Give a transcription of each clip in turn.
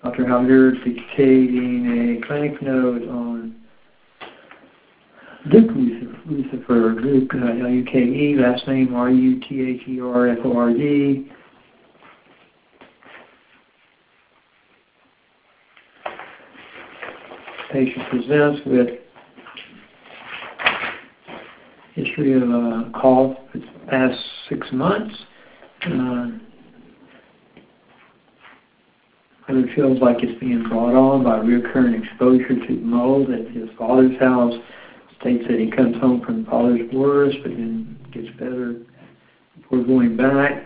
Dr. Halder dictating a clinic note on Luke Lucifer, Luke, L-U-K-E, last name R-U-T-H-E-R-F-O-R-D. Patient presents with history of cough for the past 6 months. It feels like it's being brought on by recurrent exposure to mold at his father's house. States that he comes home from father's worst, but then gets better before going back.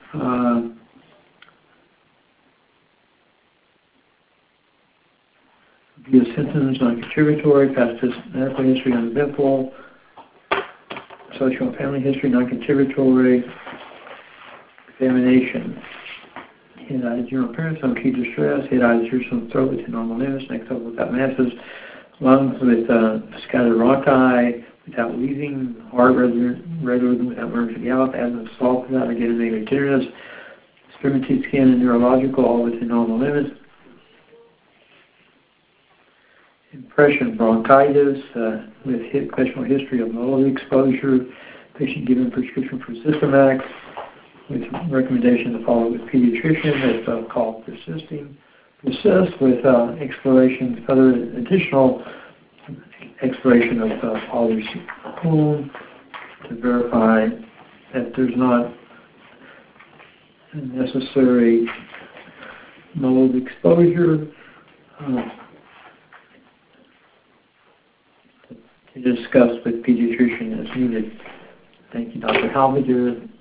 View symptoms non-contributory, past medical history uneventful, social and family history non-contributory, examination. Head-eyed general appearance, no key distress, head-eyed from throat with normal limits, neck up without masses, lungs with scattered rhonchi without wheezing, heart regular without emergency gallop, asthma salt without negative negative tenderness, extremity skin and neurological all within normal limits. Impression bronchitis with questionable history of mold exposure. Patient given prescription for Systemax with recommendation to follow with pediatrician if cough persists with exploration, other additional exploration of father's womb to verify that there's not necessary mold exposure. To discuss with pediatrician as needed. Thank you, Dr. Halviger.